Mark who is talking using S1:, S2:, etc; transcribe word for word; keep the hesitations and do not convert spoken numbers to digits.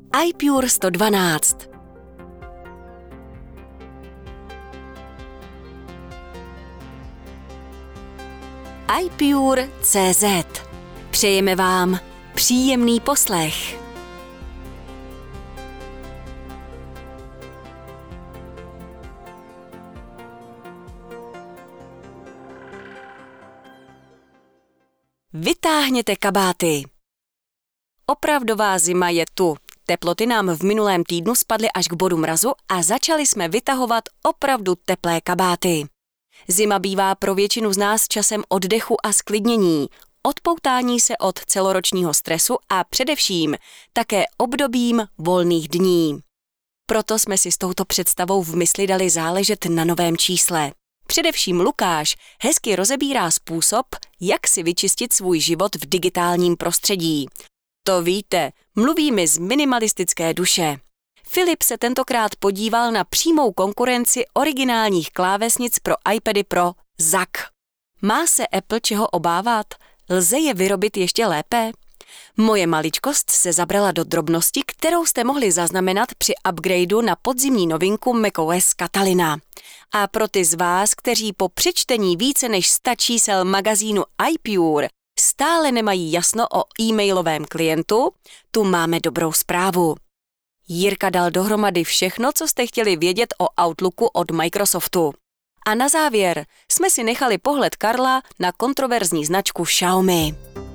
S1: iPure sto dvanáct. iPure tečka cé zet. Přejeme vám příjemný poslech. Vytáhněte kabáty. Opravdová zima je tu. Teploty nám v minulém týdnu spadly až k bodu mrazu a začali jsme vytahovat opravdu teplé kabáty. Zima bývá pro většinu z nás časem oddechu a sklidnění, odpoutání se od celoročního stresu a především také obdobím volných dní. Proto jsme si s touto představou v mysli dali záležet na novém čísle. Především Lukáš hezky rozebírá způsob, jak si vyčistit svůj život v digitálním prostředí. To víte, mluví mi z minimalistické duše. Filip se tentokrát podíval na přímou konkurenci originálních klávesnic pro iPady Pro zet á cé. Má se Apple čeho obávat? Lze je vyrobit ještě lépe? Moje maličkost se zabrala do drobnosti, kterou jste mohli zaznamenat při upgradeu na podzimní novinku macOS Catalina. A pro ty z vás, kteří po přečtení více než sta čísel magazínu iPure stále nemají jasno o e-mailovém klientu, tu máme dobrou zprávu. Jirka dal dohromady všechno, co jste chtěli vědět o Outlooku od Microsoftu. A na závěr jsme si nechali pohled Karla na kontroverzní značku Xiaomi.